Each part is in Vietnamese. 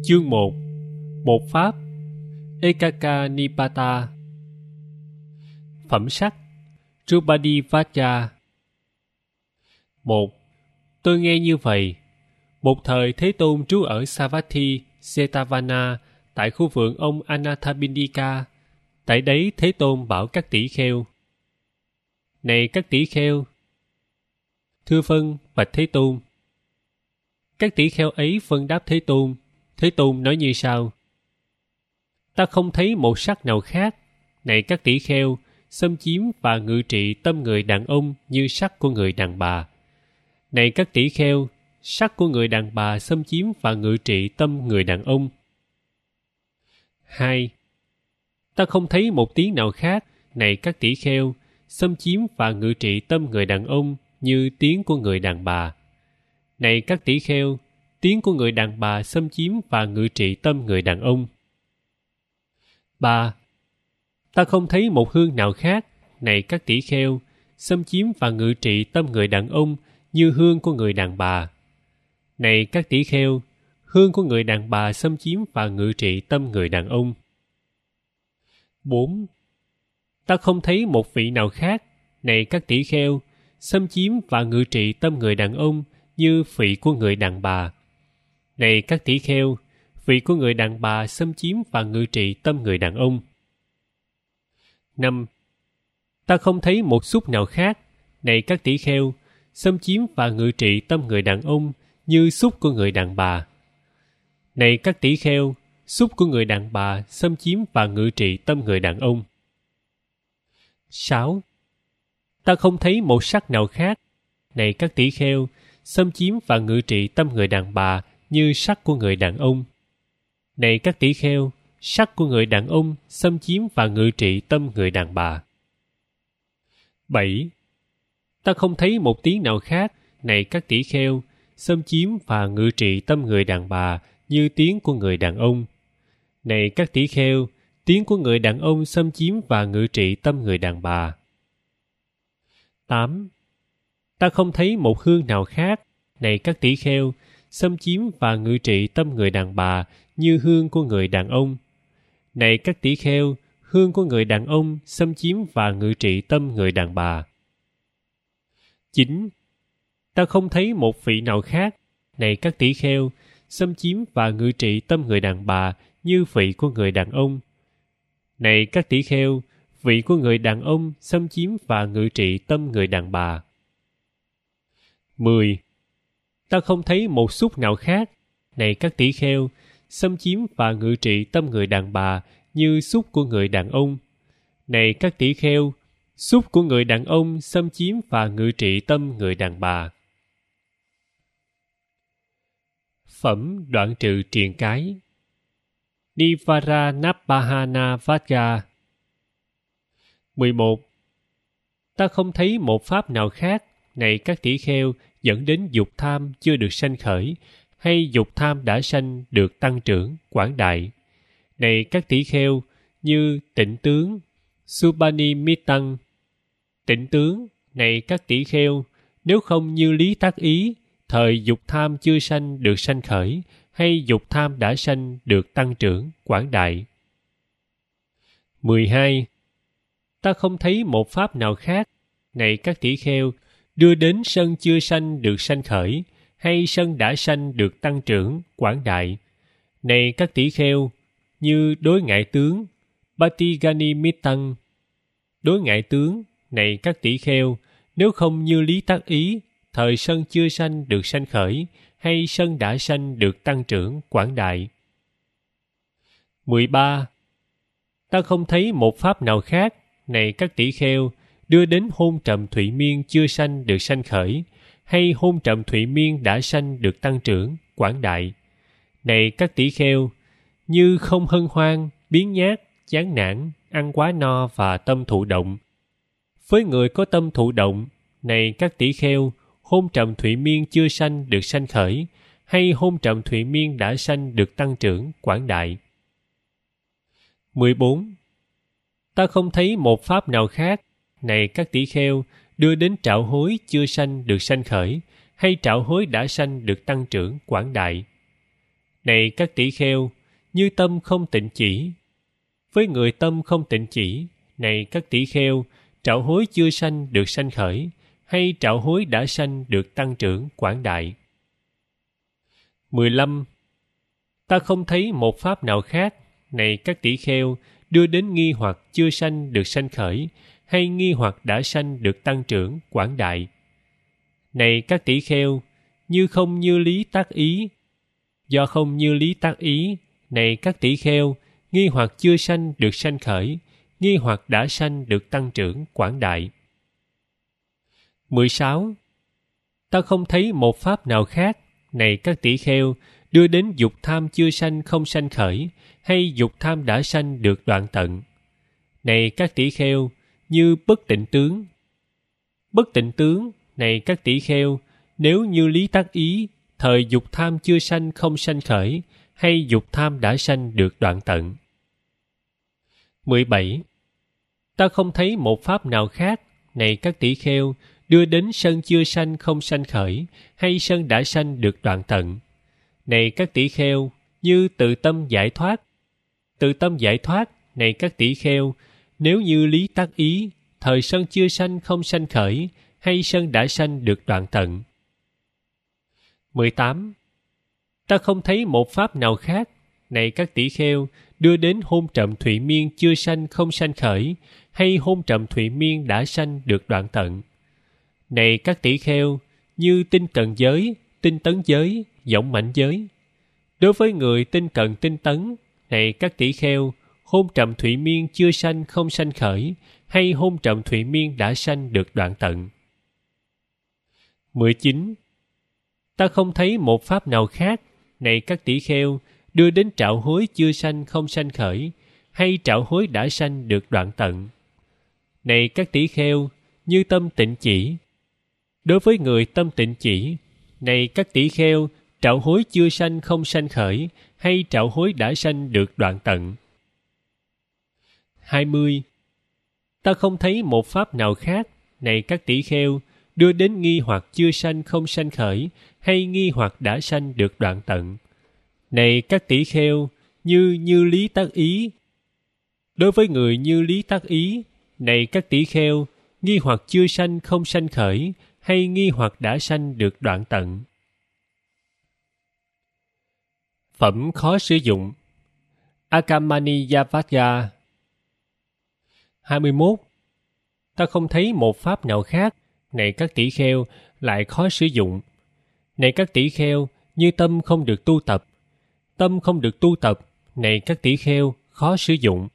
Chương 1. Một pháp Ekaka Nipata. Phẩm sắc Drupadi Vacha. 1. Tôi nghe như vậy. Một thời Thế Tôn trú ở Savatthi, Jetavana, tại khu vườn ông Anathapindika. Tại đấy Thế Tôn bảo các tỷ kheo: Này các tỷ kheo! Thưa vâng, bạch Thế Tôn. Các tỷ kheo ấy vâng đáp Thế Tôn. Thế Tôn nói như sau: Ta không thấy một sắc nào khác, này các tỷ kheo, xâm chiếm và ngự trị tâm người đàn ông như sắc của người đàn bà. Này các tỷ kheo, sắc của người đàn bà xâm chiếm và ngự trị tâm người đàn ông. 2. Ta không thấy một tiếng nào khác, này các tỷ kheo, xâm chiếm và ngự trị tâm người đàn ông như tiếng của người đàn bà. Này các tỷ kheo, tiếng của người đàn bà xâm chiếm và ngự trị tâm người đàn ông. 3. Ta không thấy một hương nào khác, này các tỷ kheo, xâm chiếm và ngự trị tâm người đàn ông như hương của người đàn bà. Này các tỷ kheo, hương của người đàn bà xâm chiếm và ngự trị tâm người đàn ông. 4. Ta không thấy một vị nào khác, này các tỷ kheo, xâm chiếm và ngự trị tâm người đàn ông như vị của người đàn bà. Này các tỷ kheo, vị của người đàn bà xâm chiếm và ngự trị tâm người đàn ông. 5. Ta không thấy một xúc nào khác, này các tỷ kheo, xâm chiếm và ngự trị tâm người đàn ông như xúc của người đàn bà. Này các tỷ kheo, xúc của người đàn bà xâm chiếm và ngự trị tâm người đàn ông. 6. Ta không thấy một sắc nào khác, này các tỷ kheo, xâm chiếm và ngự trị tâm người đàn bà như sắc của người đàn ông. Này các tỷ kheo, sắc của người đàn ông xâm chiếm và ngự trị tâm người đàn bà. 7. Ta không thấy một tiếng nào khác, này các tỷ kheo, xâm chiếm và ngự trị tâm người đàn bà như tiếng của người đàn ông. Này các tỷ kheo, tiếng của người đàn ông xâm chiếm và ngự trị tâm người đàn bà. 8. Ta không thấy một hương nào khác, này các tỷ kheo, xâm chiếm và ngự trị tâm người đàn bà như hương của người đàn ông. Này các tỷ kheo, hương của người đàn ông xâm chiếm và ngự trị tâm người đàn bà. 9. Ta không thấy một vị nào khác, này các tỷ kheo, xâm chiếm và ngự trị tâm người đàn bà như vị của người đàn ông. Này các tỷ kheo, vị của người đàn ông xâm chiếm và ngự trị tâm người đàn bà. 10. Ta không thấy một xúc nào khác, này các tỷ kheo, xâm chiếm và ngự trị tâm người đàn bà như xúc của người đàn ông. Này các tỷ kheo, xúc của người đàn ông xâm chiếm và ngự trị tâm người đàn bà. Phẩm đoạn trừ triền cái Nivaranapahana Vaja. 11. Ta không thấy một pháp nào khác, này các tỷ kheo, dẫn đến dục tham chưa được sanh khởi, hay dục tham đã sanh được tăng trưởng, quảng đại. Này các tỷ kheo, như tịnh tướng, Subanimitang. Tịnh tướng, này các tỷ kheo, nếu không như lý tác ý, thời dục tham chưa sanh được sanh khởi, hay dục tham đã sanh được tăng trưởng, quảng đại. 12. Ta không thấy một pháp nào khác, này các tỷ kheo, đưa đến sân chưa sanh được sanh khởi, hay sân đã sanh được tăng trưởng, quảng đại. Này các tỷ kheo, như đối ngại tướng, Patiganimitang. Đối ngại tướng, này các tỷ kheo, nếu không như lý tác ý, thời sân chưa sanh được sanh khởi, hay sân đã sanh được tăng trưởng, quảng đại. 13. Ta không thấy một pháp nào khác, này các tỷ kheo, đưa đến hôn trầm thụy miên chưa sanh được sanh khởi, hay hôn trầm thụy miên đã sanh được tăng trưởng, quảng đại. Này các tỷ kheo, như không hân hoan, biếng nhác, chán nản, ăn quá no và tâm thụ động. Với người có tâm thụ động, này các tỷ kheo, hôn trầm thụy miên chưa sanh được sanh khởi, hay hôn trầm thụy miên đã sanh được tăng trưởng, quảng đại. 14. Ta không thấy một pháp nào khác, này các tỷ kheo, đưa đến trạo hối chưa sanh được sanh khởi, hay trạo hối đã sanh được tăng trưởng, quảng đại. Này các tỷ kheo, như tâm không tịnh chỉ. Với người tâm không tịnh chỉ, này các tỷ kheo, trạo hối chưa sanh được sanh khởi, hay trạo hối đã sanh được tăng trưởng quảng đại. 15. Ta không thấy một pháp nào khác, này các tỷ kheo, đưa đến nghi hoặc chưa sanh được sanh khởi, hay nghi hoặc đã sanh được tăng trưởng quảng đại. Này các tỷ kheo, như không như lý tác ý. Do không như lý tác ý, này các tỷ kheo, nghi hoặc chưa sanh được sanh khởi, nghi hoặc đã sanh được tăng trưởng quảng đại. 16. Ta không thấy một pháp nào khác, này các tỷ kheo, đưa đến dục tham chưa sanh không sanh khởi, hay dục tham đã sanh được đoạn tận. Này các tỷ kheo, như bất tịnh tướng. Bất tịnh tướng, này các tỷ kheo, nếu như lý tác ý, thời dục tham chưa sanh không sanh khởi, hay dục tham đã sanh được đoạn tận. 17. Ta không thấy một pháp nào khác, này các tỷ kheo, đưa đến sân chưa sanh không sanh khởi, hay sân đã sanh được đoạn tận. Này các tỷ kheo, như tự tâm giải thoát. Tự tâm giải thoát, này các tỷ kheo, nếu như lý tác ý, thời sân chưa sanh không sanh khởi, hay sân đã sanh được đoạn tận. 18. Ta không thấy một pháp nào khác, này các tỷ kheo, đưa đến hôn trầm thụy miên chưa sanh không sanh khởi, hay hôn trầm thụy miên đã sanh được đoạn tận. Này các tỷ kheo, như tinh cần giới, tinh tấn giới, dõng mãnh giới. Đối với người tinh cần tinh tấn, này các tỷ kheo, hôn trầm thụy miên chưa sanh không sanh khởi, hay hôn trầm thụy miên đã sanh được đoạn tận. 19. Ta không thấy một pháp nào khác, này các tỷ kheo, đưa đến trạo hối chưa sanh không sanh khởi, hay trạo hối đã sanh được đoạn tận. Này các tỷ kheo, như tâm tịnh chỉ. Đối với người tâm tịnh chỉ, này các tỷ kheo, trạo hối chưa sanh không sanh khởi, hay trạo hối đã sanh được đoạn tận. 20. Ta không thấy một pháp nào khác, này các tỷ kheo, đưa đến nghi hoặc chưa sanh không sanh khởi, hay nghi hoặc đã sanh được đoạn tận. Này các tỷ kheo, như lý tác ý. Đối với người như lý tác ý, này các tỷ kheo, nghi hoặc chưa sanh không sanh khởi, hay nghi hoặc đã sanh được đoạn tận. Phẩm khó sử dụng. Akamaniyavajja. 21. Ta không thấy một pháp nào khác, này các tỷ kheo, lại khó sử dụng. Này các tỷ kheo, như tâm không được tu tập. Tâm không được tu tập, này các tỷ kheo, khó sử dụng.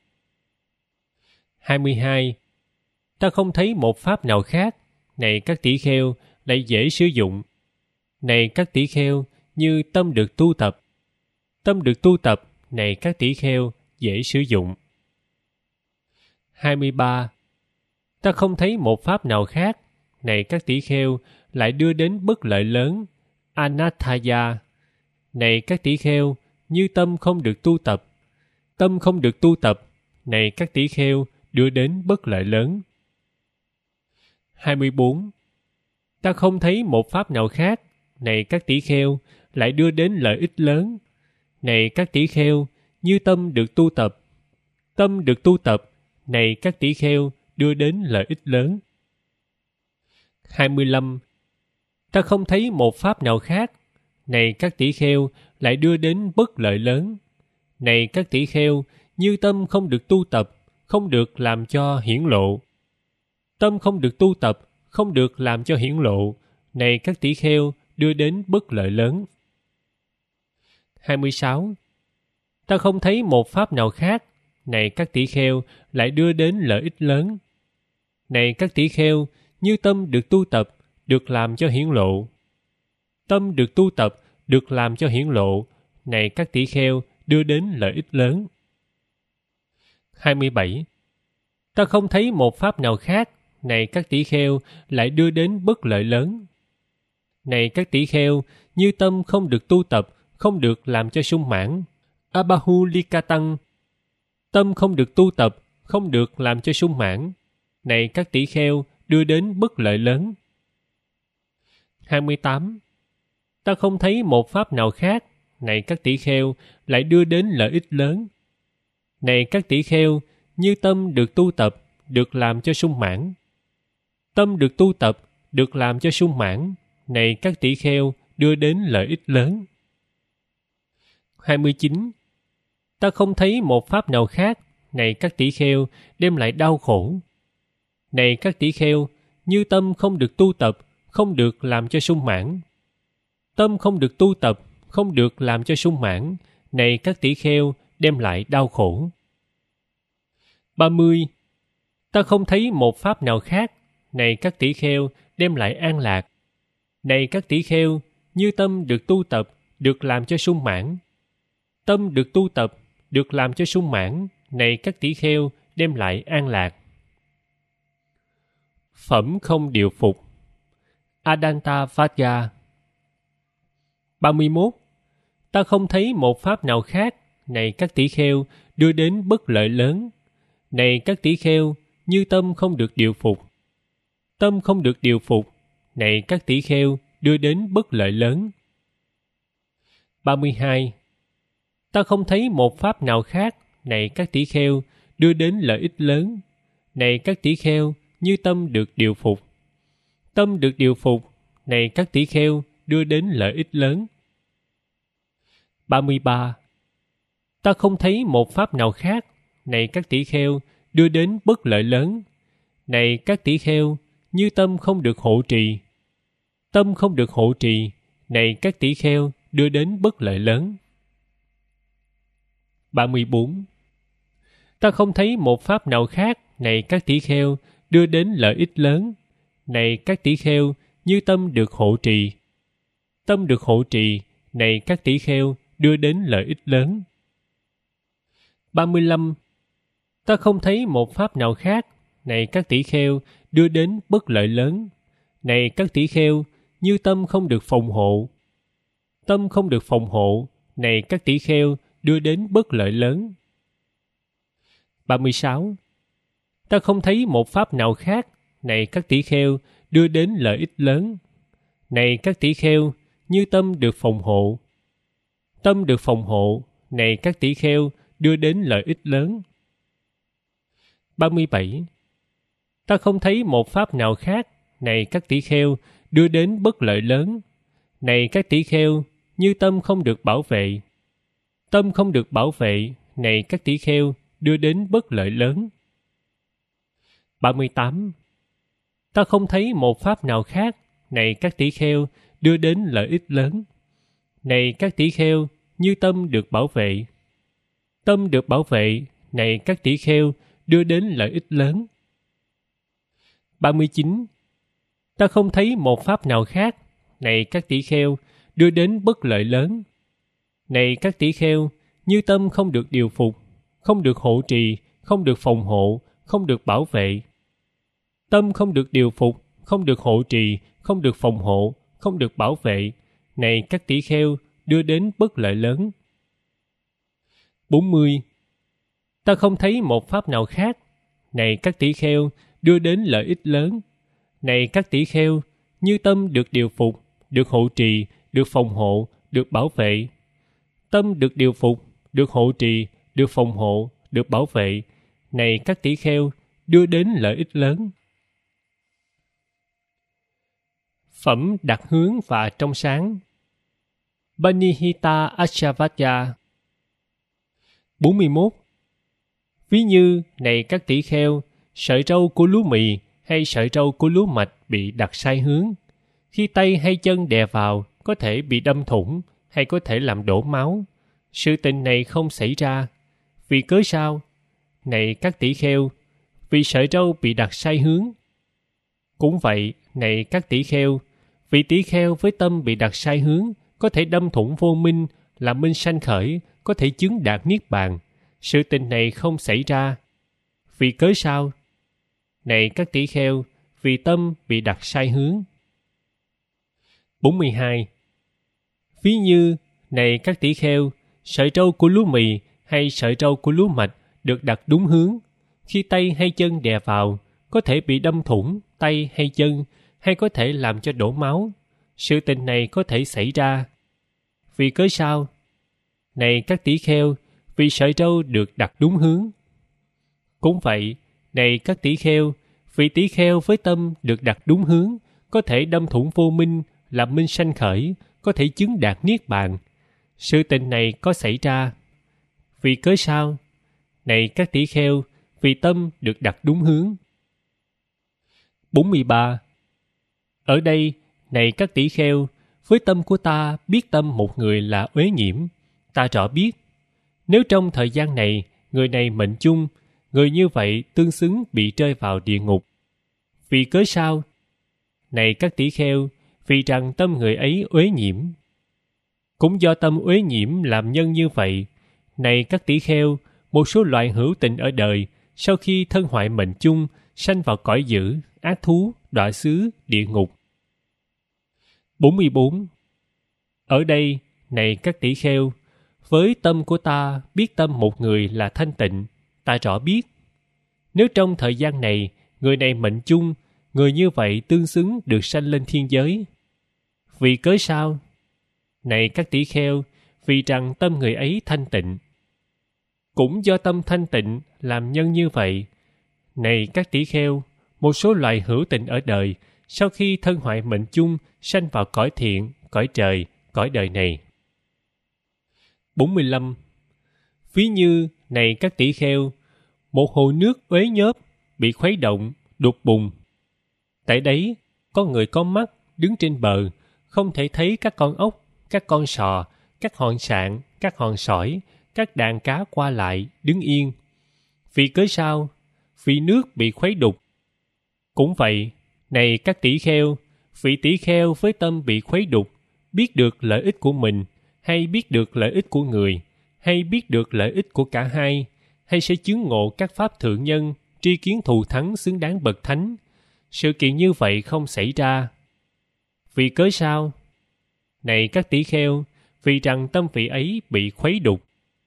22. Ta không thấy một pháp nào khác, này các tỷ kheo, lại dễ sử dụng. Này các tỷ kheo, như tâm được tu tập. Tâm được tu tập, này các tỷ kheo, dễ sử dụng. 23. Ta không thấy một pháp nào khác, này các tỷ kheo, lại đưa đến bất lợi lớn, anathaya. Này các tỷ kheo, như tâm không được tu tập. Tâm không được tu tập, này các tỷ kheo, đưa đến bất lợi lớn. 24. Ta không thấy một pháp nào khác, này các tỷ kheo, lại đưa đến lợi ích lớn. Này các tỷ kheo, như tâm được tu tập. Tâm được tu tập, này các tỷ kheo, đưa đến lợi ích lớn. 25. Ta không thấy một pháp nào khác, này các tỷ kheo, lại đưa đến bất lợi lớn. Này các tỷ kheo, như tâm không được tu tập, không được làm cho hiển lộ. Tâm không được tu tập, không được làm cho hiển lộ, này các tỷ kheo, đưa đến bất lợi lớn. 26. Ta không thấy một pháp nào khác, này các tỷ kheo, lại đưa đến lợi ích lớn. Này các tỷ kheo, như tâm được tu tập, được làm cho hiển lộ. Tâm được tu tập, được làm cho hiển lộ, này các tỷ kheo, đưa đến lợi ích lớn. 27. Ta không thấy một pháp nào khác, này các tỷ kheo, lại đưa đến bất lợi lớn. Này các tỷ kheo, như tâm không được tu tập, không được làm cho sung mãn. Abahulikatang. Tâm không được tu tập, không được làm cho sung mãn. Này các tỷ kheo, đưa đến bất lợi lớn. 28. Ta không thấy một pháp nào khác, này các tỷ kheo, lại đưa đến lợi ích lớn. Này các tỷ kheo, như tâm được tu tập, được làm cho sung mãn. Tâm được tu tập, được làm cho sung mãn, này các tỷ kheo, đưa đến lợi ích lớn. 29. Ta không thấy một pháp nào khác, này các tỷ kheo, đem lại đau khổ. Này các tỷ kheo, như tâm không được tu tập, không được làm cho sung mãn. Tâm không được tu tập, không được làm cho sung mãn, này các tỷ kheo, đem lại đau khổ. 30. Ta không thấy một pháp nào khác, này các tỷ kheo, đem lại an lạc. Này các tỷ kheo, như tâm được tu tập, được làm cho sung mãn. Tâm được tu tập, được làm cho sung mãn, này các tỷ kheo, đem lại an lạc. Phẩm không điều phục. Adanta Vajja. 31. Ta không thấy một pháp nào khác, này các tỷ kheo, đưa đến bất lợi lớn. Này các tỷ kheo, như tâm không được điều phục. Tâm không được điều phục, này các tỷ kheo, đưa đến bất lợi lớn. 32. Ta không thấy một pháp nào khác, này các tỷ kheo, đưa đến lợi ích lớn. Này các tỷ kheo, như tâm được điều phục. Tâm được điều phục, này các tỷ kheo, đưa đến lợi ích lớn. 33. Ta không thấy một pháp nào khác, này các tỷ kheo, đưa đến bất lợi lớn. Này các tỷ kheo, như tâm không được hộ trì. Tâm không được hộ trì, này các tỷ kheo, đưa đến bất lợi lớn. 34. Ta không thấy một pháp nào khác, này các tỷ kheo, đưa đến lợi ích lớn. Này các tỷ kheo, như tâm được hộ trì. Tâm được hộ trì, này các tỷ kheo, đưa đến lợi ích lớn. 35. Ta không thấy một pháp nào khác, này các tỷ kheo, đưa đến bất lợi lớn. Này các tỷ kheo, như tâm không được phòng hộ. Tâm không được phòng hộ, này các tỷ kheo, đưa đến bất lợi lớn. 36. Ta không thấy một pháp nào khác, này các tỷ kheo, đưa đến lợi ích lớn. Này các tỷ kheo, như tâm được phòng hộ. Tâm được phòng hộ, này các tỷ kheo, đưa đến lợi ích lớn. 37. Ta không thấy một pháp nào khác, này các tỷ kheo, đưa đến bất lợi lớn. Này các tỷ kheo, như tâm không được bảo vệ. Tâm không được bảo vệ, này các tỷ kheo, đưa đến bất lợi lớn. 38. Ta không thấy một pháp nào khác, này các tỷ kheo, đưa đến lợi ích lớn. Này các tỷ kheo, như tâm được bảo vệ. Tâm được bảo vệ, này các tỷ kheo, đưa đến lợi ích lớn. 39. Ta không thấy một pháp nào khác, này các tỷ kheo, đưa đến bất lợi lớn. Này các tỷ kheo, như tâm không được điều phục, không được hộ trì, không được phòng hộ, không được bảo vệ. Tâm không được điều phục, không được hộ trì, không được phòng hộ, không được bảo vệ. Này các tỷ kheo, đưa đến bất lợi lớn. 40. Ta không thấy một pháp nào khác, này các tỷ kheo, đưa đến lợi ích lớn. Này các tỷ kheo, như tâm được điều phục, được hộ trì, được phòng hộ, được bảo vệ. Tâm được điều phục, được hộ trì, được phòng hộ, được bảo vệ. Này các tỷ kheo, đưa đến lợi ích lớn. Phẩm đặt hướng và trong sáng. Banihita Achavajja. 41. Ví như, này các tỷ kheo, sợi râu của lúa mì hay sợi râu của lúa mạch bị đặt sai hướng. Khi tay hay chân đè vào, có thể bị đâm thủng hay có thể làm đổ máu. Sự tình này không xảy ra. Vì cớ sao? Này các tỷ kheo, vì sợi râu bị đặt sai hướng. Cũng vậy, này các tỷ kheo, vì tỷ kheo với tâm bị đặt sai hướng, có thể đâm thủng vô minh, làm minh sanh khởi, có thể chứng đạt niết bàn. Sự tình này không xảy ra. Vì cớ sao? Này các tỷ kheo, vì tâm bị đặt sai hướng. 42. Ví như, này các tỷ kheo, sợi râu của lúa mì hay sợi râu của lúa mạch được đặt đúng hướng. Khi tay hay chân đè vào, có thể bị đâm thủng tay hay chân, hay có thể làm cho đổ máu. Sự tình này có thể xảy ra. Vì cớ sao? này các tỷ kheo, vì sợi râu được đặt đúng hướng. Cũng vậy, này các tỷ kheo, vì tỷ kheo với tâm được đặt đúng hướng, có thể đâm thủng vô minh, làm minh sanh khởi, có thể chứng đạt niết bàn. Sự tình này có xảy ra. Vì cớ sao? Này các tỷ kheo, vì tâm được đặt đúng hướng. 43. Ở đây, này các tỷ kheo, với tâm của ta biết tâm một người là uế nhiễm, ta rõ biết. Nếu trong thời gian này, người này mệnh chung, người như vậy tương xứng bị rơi vào địa ngục. Vì cớ sao? Này các tỷ kheo, vì rằng tâm người ấy uế nhiễm. Cũng do tâm uế nhiễm làm nhân như vậy. Này các tỷ kheo, một số loại hữu tình ở đời, sau khi thân hoại mệnh chung, sanh vào cõi dữ, ác thú, đọa xứ, địa ngục. 44. Ở đây, này các tỷ kheo, với tâm của ta biết tâm một người là thanh tịnh, ta rõ biết. Nếu trong thời gian này, người này mệnh chung, người như vậy tương xứng được sanh lên thiên giới. Vì cớ sao? Này các tỷ kheo, vì rằng tâm người ấy thanh tịnh. Cũng do tâm thanh tịnh làm nhân như vậy. Này các tỷ kheo, một số loài hữu tình ở đời, sau khi thân hoại mệnh chung, sanh vào cõi thiện, cõi trời, cõi đời này. 45. Ví như, này các tỷ kheo, một hồ nước uế nhớp, bị khuấy động, đục bùn. Tại đấy, có người có mắt, đứng trên bờ, không thể thấy các con ốc, các con sò, các hòn sạn, các hòn sỏi, các đàn cá qua lại, đứng yên. Vì cớ sao? Vì nước bị khuấy đục. Cũng vậy, này các tỷ kheo, vị tỷ kheo với tâm bị khuấy đục, biết được lợi ích của mình, hay biết được lợi ích của người, hay biết được lợi ích của cả hai, hay sẽ chứng ngộ các pháp thượng nhân, tri kiến thù thắng xứng đáng bậc thánh. Sự kiện như vậy không xảy ra. Vì cớ sao? Này các tỷ kheo, vì rằng tâm vị ấy bị khuấy đục.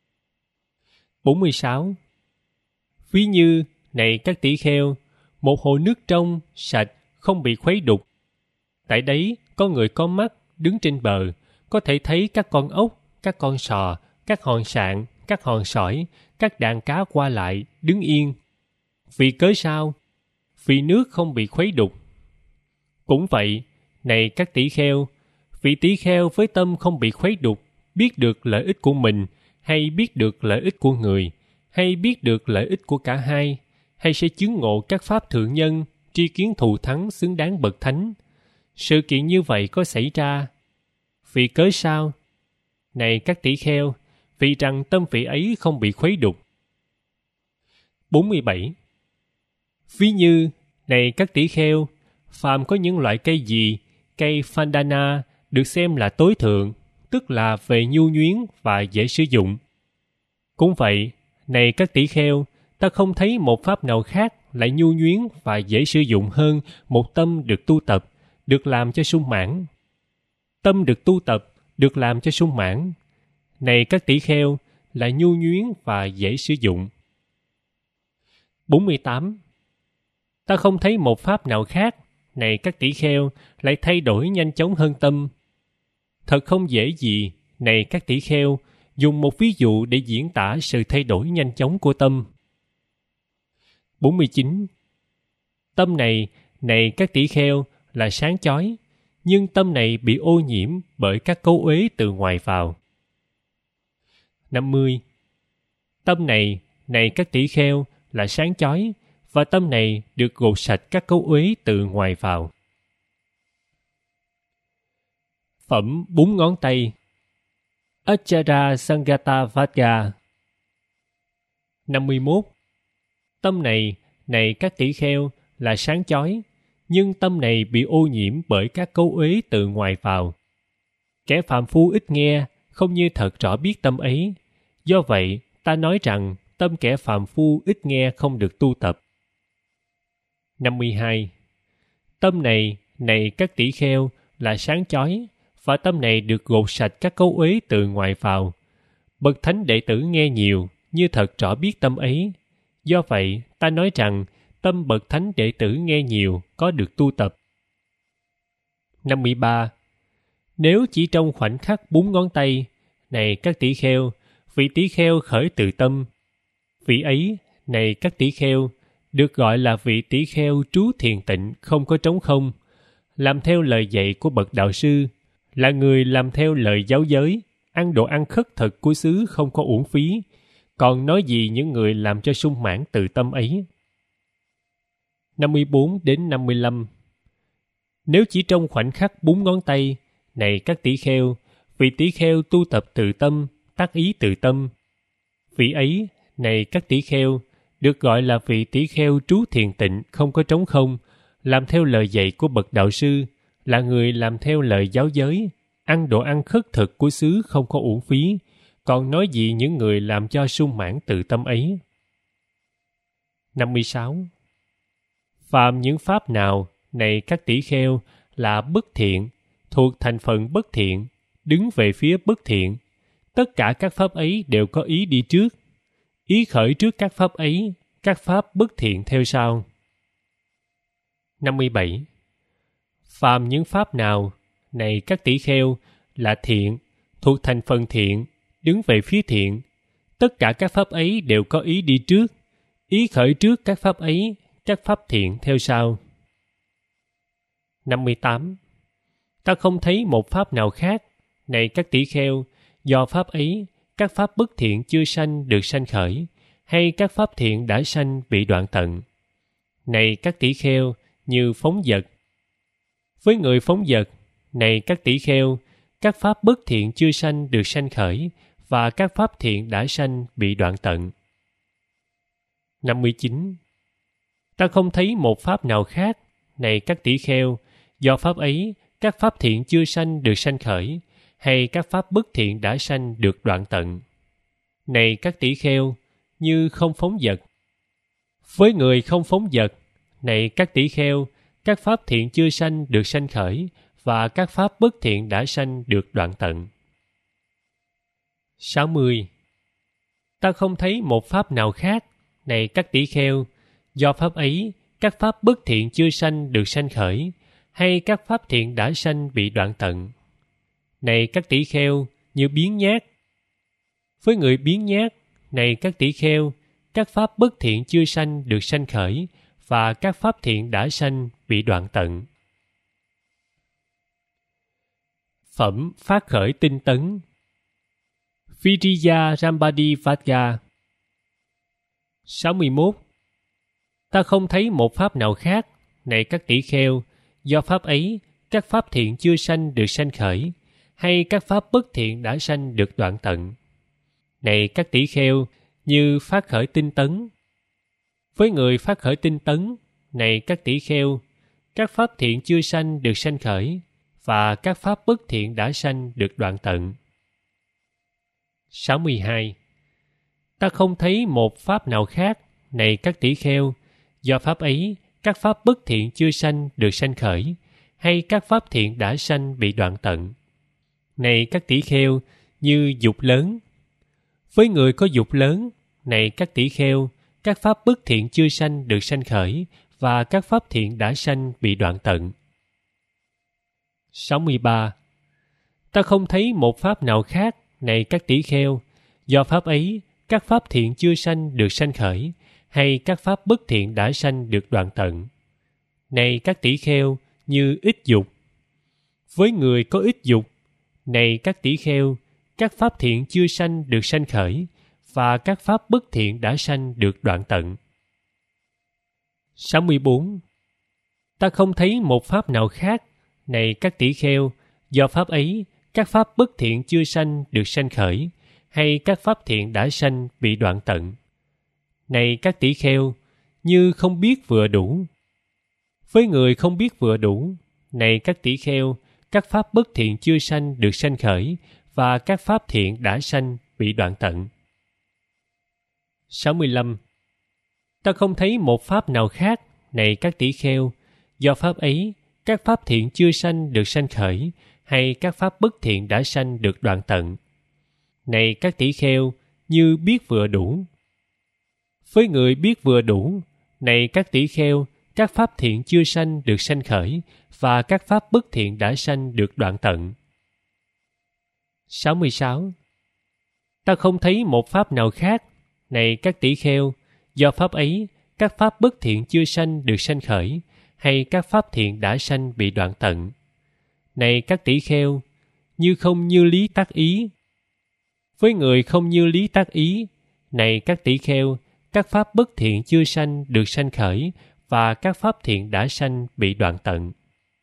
46. Ví như, này các tỷ kheo, một hồ nước trong, sạch, không bị khuấy đục. Tại đấy, có người có mắt, đứng trên bờ, có thể thấy các con ốc, các con sò, các hòn sạn, các hòn sỏi, các đàn cá qua lại, đứng yên. Vì cớ sao? Vì nước không bị khuấy đục. Cũng vậy, này các tỷ kheo, vị tỷ kheo với tâm không bị khuấy đục, biết được lợi ích của mình, hay biết được lợi ích của người, hay biết được lợi ích của cả hai, hay sẽ chứng ngộ các pháp thượng nhân, tri kiến thù thắng xứng đáng bậc thánh. Sự kiện như vậy có xảy ra. Vì cớ sao? Này các tỷ kheo, vì rằng tâm vị ấy không bị khuấy đục. 47. Ví như, này các tỷ kheo, phàm có những loại cây gì, cây Phandana được xem là tối thượng, tức là về nhu nhuyến và dễ sử dụng. Cũng vậy, này các tỷ kheo, ta không thấy một pháp nào khác lại nhu nhuyến và dễ sử dụng hơn một tâm được tu tập, được làm cho sung mãn. Tâm được tu tập, được làm cho sung mãn. Này các tỷ kheo, là nhu nhuyến và dễ sử dụng. 48. Ta không thấy một pháp nào khác, này các tỷ kheo, lại thay đổi nhanh chóng hơn tâm. Thật không dễ gì, này các tỷ kheo, dùng một ví dụ để diễn tả sự thay đổi nhanh chóng của tâm. 49. Tâm này, này các tỷ kheo, là sáng chói, nhưng tâm này bị ô nhiễm bởi các cấu uế từ ngoài vào. 50. Tâm này, này các tỷ kheo, là sáng chói, và tâm này được gột sạch các cấu uế từ ngoài vào. Phẩm 4 ngón tay. Achara Sangata Vajja. 51. Tâm này, này các tỷ kheo, là sáng chói, nhưng tâm này bị ô nhiễm bởi các cấu uế từ ngoài vào. Kẻ phàm phu ít nghe, không như thật rõ biết tâm ấy. Do vậy, ta nói rằng tâm kẻ phàm phu ít nghe không được tu tập. 52. Tâm này, này các tỷ kheo, là sáng chói, và tâm này được gột sạch các cấu uế từ ngoài vào. Bậc thánh đệ tử nghe nhiều, như thật rõ biết tâm ấy. Do vậy, ta nói rằng tâm bậc thánh đệ tử nghe nhiều có được tu tập. 53. Nếu chỉ trong khoảnh khắc 4 ngón tay, này các tỷ kheo, vị tỷ kheo khởi từ tâm. Vị ấy, này các tỷ kheo, được gọi là vị tỷ kheo trú thiền tịnh không có trống không, làm theo lời dạy của bậc đạo sư, là người làm theo lời giáo giới, ăn đồ ăn khất thực của xứ không có uổng phí, còn nói gì những người làm cho sung mãn từ tâm ấy. 54 đến 55. Nếu chỉ trong khoảnh khắc 4 ngón tay, này các tỷ kheo, vị tỷ kheo tu tập từ tâm, tác ý từ tâm. Vị ấy, này các tỷ kheo, được gọi là vị tỷ kheo trú thiền tịnh không có trống không, làm theo lời dạy của bậc đạo sư, là người làm theo lời giáo giới, ăn đồ ăn khất thực của xứ không có uổng phí, còn nói gì những người làm cho sung mãn từ tâm ấy. 56. Phàm những pháp nào, này các tỷ kheo, là bất thiện, thuộc thành phần bất thiện, đứng về phía bất thiện, tất cả các pháp ấy đều có ý đi trước. Ý khởi trước các pháp ấy, các pháp bất thiện theo sau. 57. Phàm những pháp nào, này các tỷ kheo, là thiện, thuộc thành phần thiện, đứng về phía thiện, tất cả các pháp ấy đều có ý đi trước. Ý khởi trước các pháp ấy, các pháp thiện theo sau. 58. Ta không thấy một pháp nào khác, này các tỷ kheo, do pháp ấy, các pháp bất thiện chưa sanh được sanh khởi, hay các pháp thiện đã sanh bị đoạn tận. Này các tỷ kheo, như phóng dật. Với người phóng dật, này các tỷ kheo, các pháp bất thiện chưa sanh được sanh khởi, và các pháp thiện đã sanh bị đoạn tận. 59. Ta không thấy một pháp nào khác, này các tỷ kheo, do pháp ấy, các pháp thiện chưa sanh được sanh khởi, hay các pháp bất thiện đã sanh được đoạn tận. Này các tỷ kheo, như không phóng dật. Với người không phóng dật, này các tỷ kheo, các pháp thiện chưa sanh được sanh khởi, và các pháp bất thiện đã sanh được đoạn tận. 60. Ta không thấy một pháp nào khác, này các tỷ kheo, do pháp ấy, các pháp bất thiện chưa sanh được sanh khởi, hay các pháp thiện đã sanh bị đoạn tận. Này các tỷ kheo, như biếng nhác. Với người biếng nhác, này các tỷ kheo, các pháp bất thiện chưa sanh được sanh khởi, và các pháp thiện đã sanh bị đoạn tận. Phẩm phát khởi tinh tấn. Viriya Rambadi Vatga. 61. Ta không thấy một pháp nào khác, này các tỷ kheo, do pháp ấy, các pháp thiện chưa sanh được sanh khởi, hay các pháp bất thiện đã sanh được đoạn tận. Này các tỷ kheo, như phát khởi tinh tấn. Với người phát khởi tinh tấn, này các tỷ kheo, các pháp thiện chưa sanh được sanh khởi, và các pháp bất thiện đã sanh được đoạn tận. 62. Ta không thấy một pháp nào khác, này các tỷ kheo, do pháp ấy, các pháp bất thiện chưa sanh được sanh khởi, hay các pháp thiện đã sanh bị đoạn tận. Này các tỷ kheo, như dục lớn. Với người có dục lớn, này các tỷ kheo, các pháp bất thiện chưa sanh được sanh khởi, và các pháp thiện đã sanh bị đoạn tận. 63. Ta không thấy một pháp nào khác, này các tỷ kheo, do pháp ấy, các pháp thiện chưa sanh được sanh khởi, hay các pháp bất thiện đã sanh được đoạn tận. Này các tỷ kheo, như ít dục. Với người có ít dục, này các tỷ kheo, các pháp thiện chưa sanh được sanh khởi, và các pháp bất thiện đã sanh được đoạn tận. 64. Ta không thấy một pháp nào khác, này các tỷ kheo, do pháp ấy, các pháp bất thiện chưa sanh được sanh khởi, hay các pháp thiện đã sanh bị đoạn tận. Này các tỷ kheo, như không biết vừa đủ. Với người không biết vừa đủ, này các tỷ kheo, các pháp bất thiện chưa sanh được sanh khởi, và các pháp thiện đã sanh bị đoạn tận. 65. Ta không thấy một pháp nào khác, này các tỷ kheo, do pháp ấy, các pháp thiện chưa sanh được sanh khởi, hay các pháp bất thiện đã sanh được đoạn tận. Này các tỷ kheo, như biết vừa đủ. Với người biết vừa đủ, này các tỷ kheo, các pháp thiện chưa sanh được sanh khởi, và các pháp bất thiện đã sanh được đoạn tận. 66. Ta không thấy một pháp nào khác, này các tỷ kheo, do pháp ấy, các pháp bất thiện chưa sanh được sanh khởi, hay các pháp thiện đã sanh bị đoạn tận. Này các tỷ kheo, như không như lý tác ý. Với người không như lý tác ý, này các tỷ kheo, các pháp bất thiện chưa sanh được sanh khởi, và các pháp thiện đã sanh bị đoạn tận.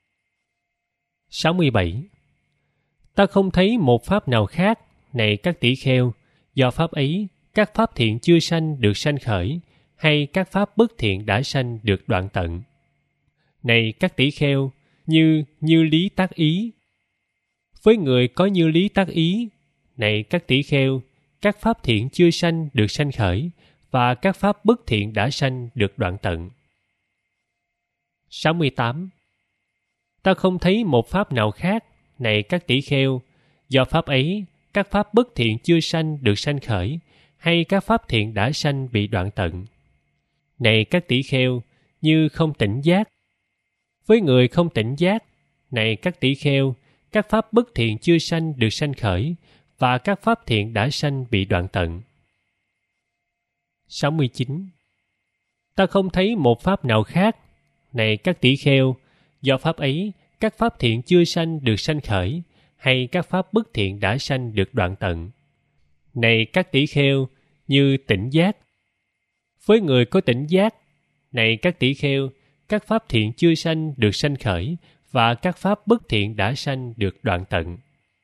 67. Ta không thấy một pháp nào khác, này các tỷ kheo, do pháp ấy, các pháp thiện chưa sanh được sanh khởi, hay các pháp bất thiện đã sanh được đoạn tận. Này các tỷ kheo, như lý tác ý. Với người có như lý tác ý, này các tỷ kheo, các pháp thiện chưa sanh được sanh khởi, và các pháp bất thiện đã sanh được đoạn tận. 68. Ta không thấy một pháp nào khác, này các tỷ kheo, do pháp ấy, các pháp bất thiện chưa sanh được sanh khởi, hay các pháp thiện đã sanh bị đoạn tận. Này các tỷ kheo, như không tỉnh giác. Với người không tỉnh giác, này các tỷ kheo, các pháp bất thiện chưa sanh được sanh khởi, và các pháp thiện đã sanh bị đoạn tận. 69. Ta không thấy một pháp nào khác, này các tỷ kheo, do pháp ấy, các pháp thiện chưa sanh được sanh khởi, hay các pháp bất thiện đã sanh được đoạn tận. Này các tỷ kheo, như tỉnh giác. Với người có tỉnh giác, này các tỷ kheo, các pháp thiện chưa sanh được sanh khởi, và các pháp bất thiện đã sanh được đoạn tận.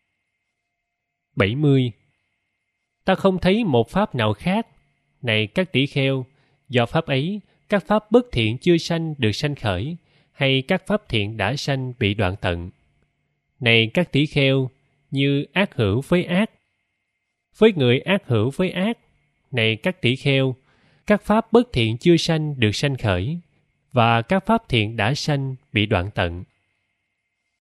70. Ta không thấy một pháp nào khác, này các tỷ kheo, do pháp ấy, các pháp bất thiện chưa sanh được sanh khởi, hay các pháp thiện đã sanh bị đoạn tận. Này các tỷ kheo, như ác hữu với ác. Với người ác hữu với ác, này các tỷ kheo, các pháp bất thiện chưa sanh được sanh khởi, và các pháp thiện đã sanh bị đoạn tận.